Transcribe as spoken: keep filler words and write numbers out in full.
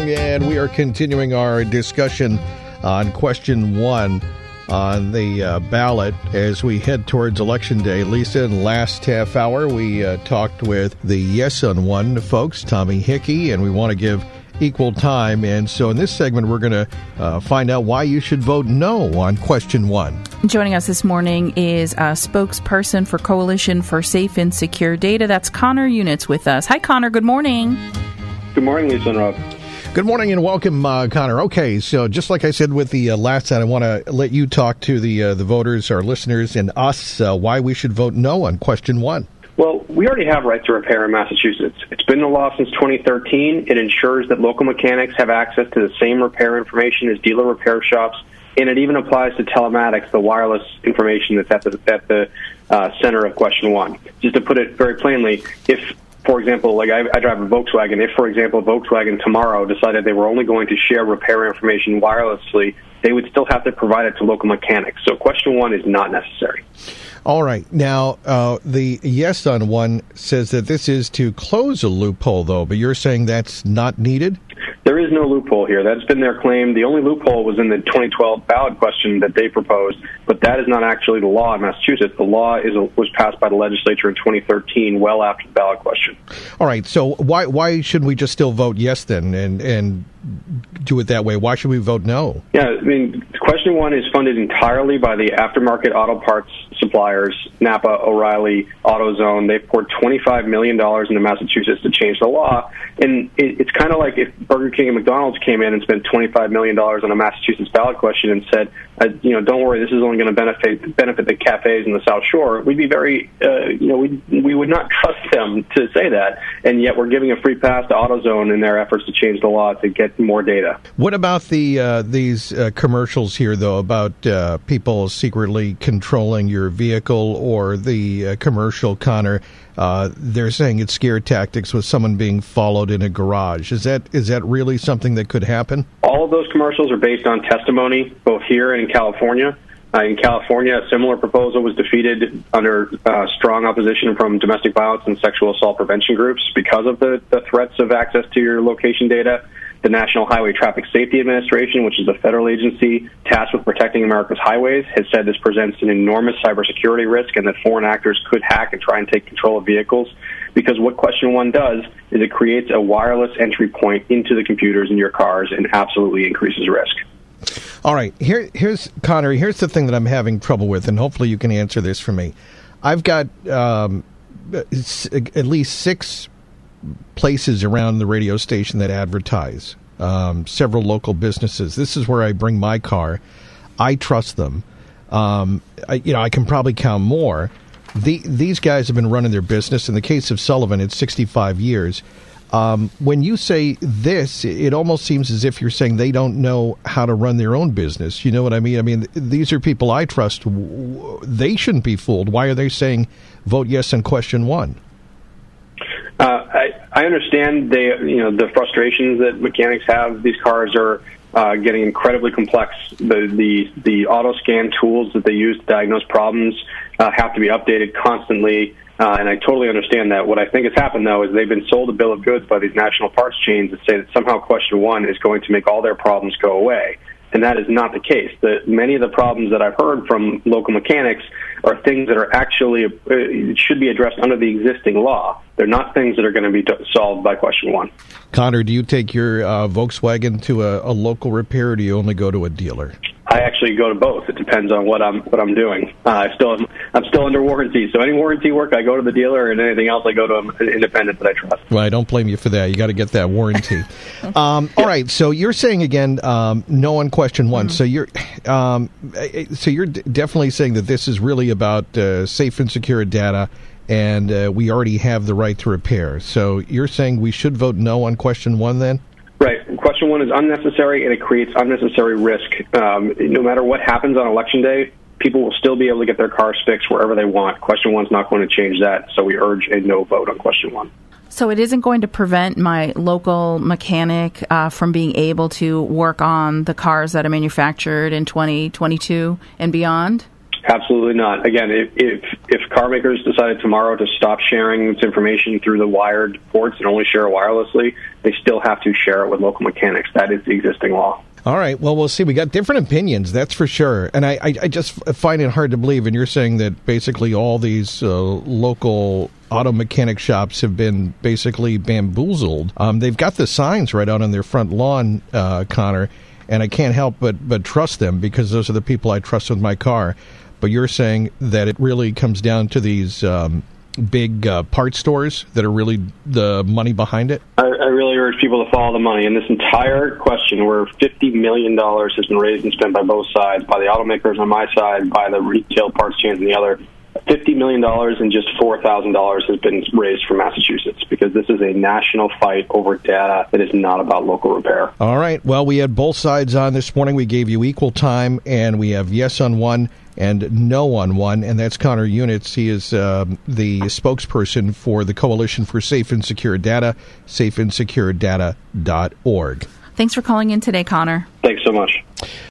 along, and we are continuing our discussion on question one on the uh, ballot as we head towards Election Day. Lisa, in the last half hour, we uh, talked with the Yes on One folks, Tommy Hickey, and we want to give equal time. And so in this segment, we're going to uh, find out why you should vote no on question one. Joining us this morning is a spokesperson for Coalition for Safe and Secure Data. That's Connor Units with us. Hi, Connor. Good morning. Good morning, Lisa and Rob. Good morning and welcome, uh, Connor. Okay, so just like I said with the uh, last set, I want to let you talk to the uh, the voters, our listeners, and us uh, why we should vote no on question one. Well, we already have right to repair in Massachusetts. It's been the law since twenty thirteen. It ensures that local mechanics have access to the same repair information as dealer repair shops, and it even applies to telematics, the wireless information that's at the, at the uh, center of question one. Just to put it very plainly, if For example, like I, I drive a Volkswagen. If, for example, Volkswagen tomorrow decided they were only going to share repair information wirelessly, they would still have to provide it to local mechanics. So question one is not necessary. All right. Now, uh, the Yes on One says that this is to close a loophole, though, but you're saying that's not needed? There is no loophole here. That's been their claim. The only loophole was in the twenty twelve ballot question that they proposed, but that is not actually the law in Massachusetts. The law is was passed by the legislature in twenty thirteen, well after the ballot question. All right. So why why shouldn't we just still vote yes then and, and do it that way? Why should we vote no? Yeah, I mean, question one is funded entirely by the aftermarket auto parts suppliers, Napa, O'Reilly, AutoZone. They've poured twenty-five million dollars into Massachusetts to change the law. And it, it's kind of like if Burger King and McDonald's came in and spent twenty-five million dollars on a Massachusetts ballot question and said, uh, you know, don't worry, this is only going to benefit benefit the cafes in the South Shore, we'd be very, uh, you know, we we would not trust them to say that. And yet we're giving a free pass to AutoZone in their efforts to change the law to get more data. What about the uh, these uh, commercials here, though, about uh, people secretly controlling your vehicle, or the uh, commercial, Connor? Uh, they're saying it's scare tactics with someone being followed in a garage. Is that is that really something that could happen? All of those commercials are based on testimony, both here and in California. Uh, in California, a similar proposal was defeated under uh, strong opposition from domestic violence and sexual assault prevention groups because of the, the threats of access to your location data. The National Highway Traffic Safety Administration, which is the federal agency tasked with protecting America's highways, has said this presents an enormous cybersecurity risk and that foreign actors could hack and try and take control of vehicles. Because what question one does is it creates a wireless entry point into the computers in your cars and absolutely increases risk. All right. Here, here's, Connor, here's the thing that I'm having trouble with, and hopefully you can answer this for me. I've got um, at least six places around the radio station that advertise, um, several local businesses. This is where I bring my car. I trust them. Um, I, you know, I can probably count more. The, these guys have been running their business. In the case of Sullivan, it's sixty-five years. Um, when you say this, it almost seems as if you're saying they don't know how to run their own business. You know what I mean? I mean, these are people I trust. They shouldn't be fooled. Why are they saying vote yes on question one? Uh, I, I understand they, you know, the frustrations that mechanics have. These cars are uh, getting incredibly complex. The, the the auto scan tools that they use to diagnose problems uh, have to be updated constantly, uh, and I totally understand that. What I think has happened, though, is they've been sold a bill of goods by these national parts chains that say that somehow question one is going to make all their problems go away. And that is not the case. The, many of the problems that I've heard from local mechanics are things that are actually uh, should be addressed under the existing law. They're not things that are going to be t- solved by question one. Connor, do you take your uh, Volkswagen to a, a local repair, or do you only go to a dealer? I actually go to both. It depends on what I'm what I'm doing. Uh, I still am, I'm still under warranty, so any warranty work I go to the dealer, and anything else I go to an independent that I trust. Well, I don't blame you for that. You got to get that warranty. um, all right, so you're saying again, um, no on question one. Mm-hmm. So you're um, so you're d- definitely saying that this is really about uh, safe and secure data, and uh, we already have the right to repair. So you're saying we should vote no on question one then? Right. Question one is unnecessary, and it creates unnecessary risk. Um, no matter what happens on Election Day, people will still be able to get their cars fixed wherever they want. Question one's not going to change that, so we urge a no vote on question one. So it isn't going to prevent my local mechanic uh, from being able to work on the cars that are manufactured in twenty twenty-two and beyond? Absolutely not. Again, if, if if car makers decided tomorrow to stop sharing this information through the wired ports and only share it wirelessly, they still have to share it with local mechanics. That is the existing law. All right. Well, we'll see. We got different opinions, that's for sure. And I, I, I just find it hard to believe. And you're saying that basically all these uh, local auto mechanic shops have been basically bamboozled. Um, they've got the signs right out on their front lawn, uh, Connor, and I can't help but, but trust them because those are the people I trust with my car. But you're saying that it really comes down to these um, big uh, parts stores that are really the money behind it? I, I really urge people to follow the money. In this entire question, where fifty million dollars has been raised and spent by both sides, by the automakers on my side, by the retail parts chains on the other, fifty million dollars and just four thousand dollars has been raised for Massachusetts because this is a national fight over data that is not about local repair. All right. Well, we had both sides on this morning. We gave you equal time, and we have yes on one and no on one, and that's Connor Units. He is uh, the spokesperson for the Coalition for Safe and Secure Data, safe and secure data dot org. Thanks for calling in today, Connor. Thanks so much.